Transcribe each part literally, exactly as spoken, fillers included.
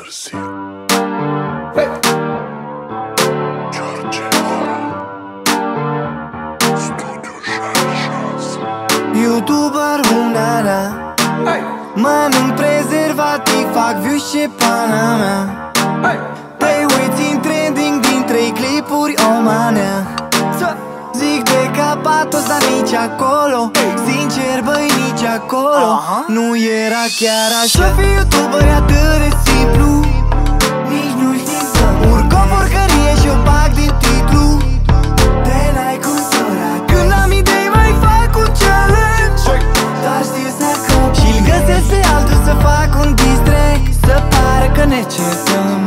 târziu. Hey! George Ora, Studiu șase. YouTuber unana, Hey! mănânc prezervativ, fac views și pana mea. Hey! Te uiți în trending din trei clipuri, o manea. Zic de capatos, dar nici acolo. Sincer, băi, nici acolo nu era chiar așa. Să fii YouTuber e atât de simplu, nici nu știi să urc o porcărie și o bag din titlu. Te n-ai cum sora, când am idei mai fac un challenge, dar știi să cop și-l găsesc pe altul să fac un diss track, să pară că ne certăm.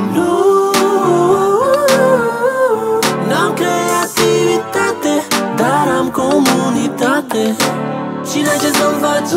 N-am creativitate, dar am comunitate. Cine ce să-mi faci?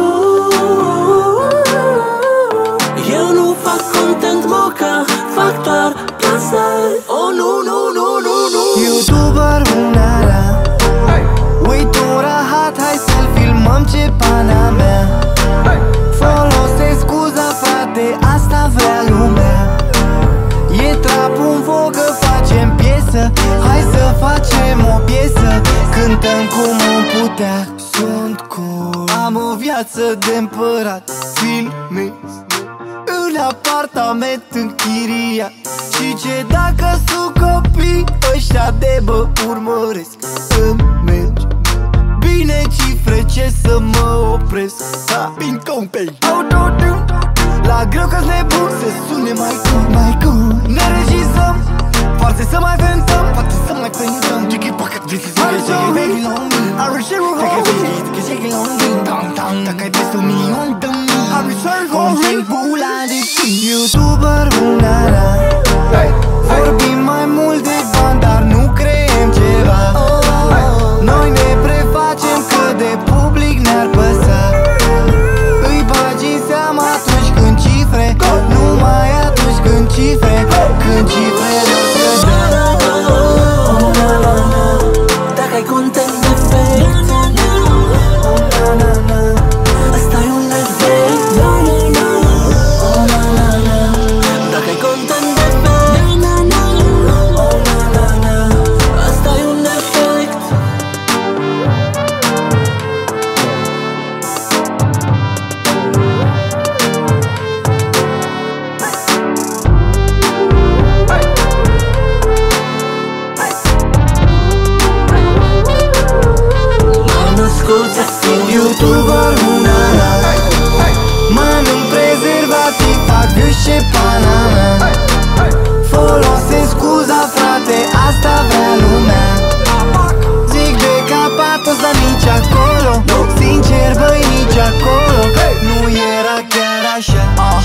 Eu nu fac content moca, fac doar plasări. Oh, nu, nu, nu, nu, nu. YouTuber unara, uit un rahat, hai să-l filmăm ce pana mea. Folosesc scuza, frate, asta vrea lumea. E trapul în vogă, facem piesă, hai să facem o piesă. Cântăm cum am putea, sunt cool. Am o viață de împărat, filmez în apartament închiriat. Și ce dacă sunt copii ăștia de bă urmăresc, îmi merge bine cifre, ce să mă opresc. Ha, bin compei la greu că-s nebun, să sune mai cool, mai cool. Ne regizăm, forțe să mai ventăm, poate să mai penetrăm. Jiggy pocket, this is a jiggy baby long me. Are you sure we're going? Take a jiggy long me. Down, down, dacă ai peste un milion, dă-mi. Are you sure we're going? Bula de timp. YouTuber unara, vorbim mai mult de bani, dar nu creăm ceva. Noi ne prefacem că de public ne-ar păsa. Îi bagi în seama atunci când cifre, numai atunci când cifre, când cifrele scădea. Dacă ai content defect, ăsta-i un efect. Dacă ai content defect, ăsta-i un efect. YouTuber unana, mănânc prezervativ, fac views și pana mea. Folosesc scuza, frate, asta vrea lumea. Zic de capatos, dar nici acolo. Sincer, băi, nici acolo nu era chiar așa.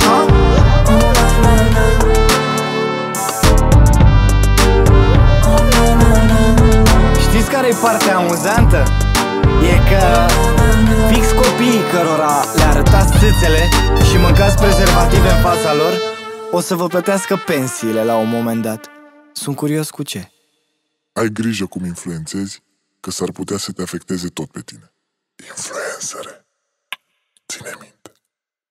Știți care e partea amuzantă? E că fix copiii cărora le arătați țâțele și mâncați prezervative în fața lor o să vă plătească pensiile la un moment dat. Sunt curios cu ce. Ai grijă cum influențezi, că s-ar putea să te afecteze tot pe tine. Influențare. Ține minte.